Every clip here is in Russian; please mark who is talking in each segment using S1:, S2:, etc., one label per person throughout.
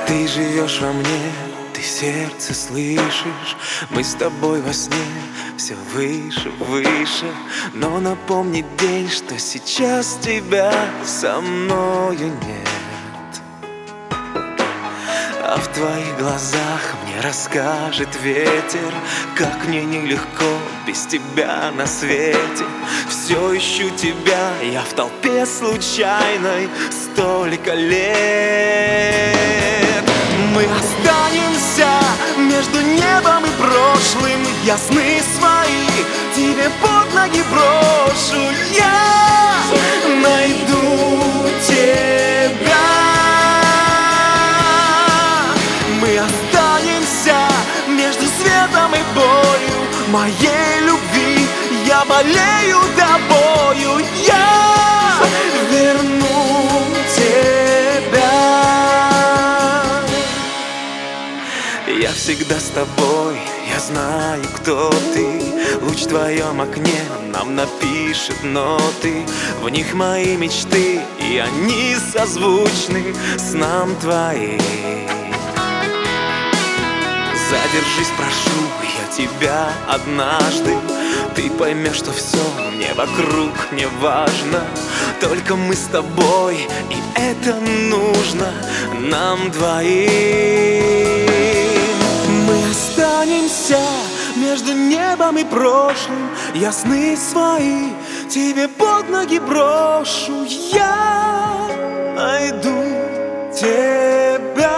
S1: Ты живешь во мне, ты сердце слышишь. Мы с тобой во сне все выше, выше. Но напомни день, что сейчас тебя со мною нет. А в твоих глазах мне расскажет ветер, как мне нелегко без тебя на свете. Все ищу тебя, я в толпе случайной столько лет. Мы останемся между небом и прошлым. Я сны свои тебе под ноги брошу. Я найду тебя. Мы останемся между светом и болью моей любви. Я болею тобою. Я верну тебя. Я всегда с тобой, я знаю, кто ты. Луч в твоем окне нам напишет ноты. В них мои мечты, и они созвучны снам твоим. Задержись, прошу я тебя однажды. Ты поймешь, что все мне вокруг не важно. Только мы с тобой, и это нужно нам двоим. Мы останемся между небом и прошлым. Я сны свои тебе под ноги брошу. Я найду тебя.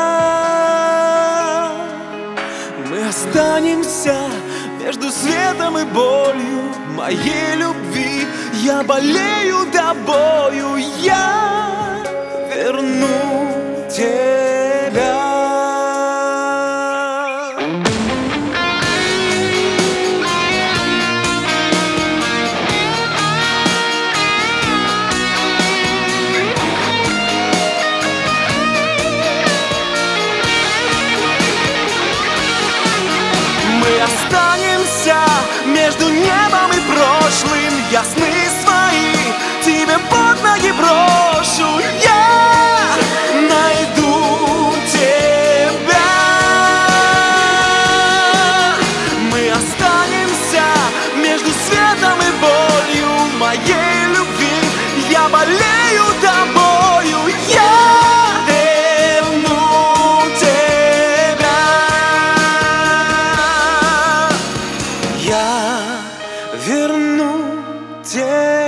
S1: Мы останемся между светом и болью моей любви. Я болею тобою. Я верну тебя. Мы останемся между небом и прошлым. Я сны свои тебе под ноги брошу. Я найду тебя. Мы останемся между светом и болью моей любви. Я болею тобою. Я верну тебя. Я верну тебя.